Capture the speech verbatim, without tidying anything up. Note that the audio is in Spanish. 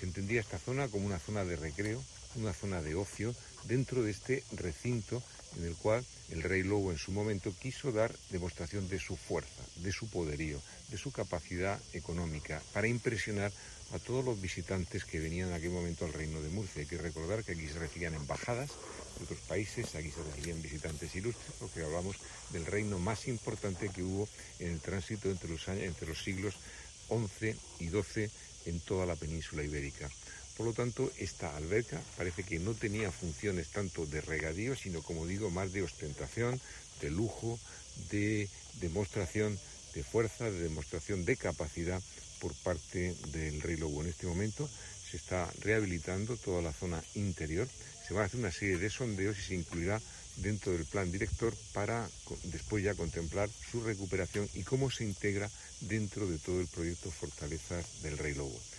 Se entendía esta zona como una zona de recreo, una zona de ocio, dentro de este recinto en el cual el Rey Lobo en su momento quiso dar demostración de su fuerza, de su poderío, de su capacidad económica, para impresionar a todos los visitantes que venían en aquel momento al Reino de Murcia. Hay que recordar que aquí se recibían embajadas de otros países, aquí se recibían visitantes ilustres, porque hablamos del reino más importante que hubo en el tránsito entre los, años, entre los siglos once y doce en toda la península ibérica. Por lo tanto, esta alberca parece que no tenía funciones tanto de regadío, sino, como digo, más de ostentación, de lujo, de demostración de fuerza, de demostración de capacidad por parte del Rey Lobo. En este momento se está rehabilitando toda la zona interior, se va a hacer una serie de sondeos y se incluirá dentro del plan director para después ya contemplar su recuperación y cómo se integra dentro de todo el proyecto Fortalezas del Rey Lobo.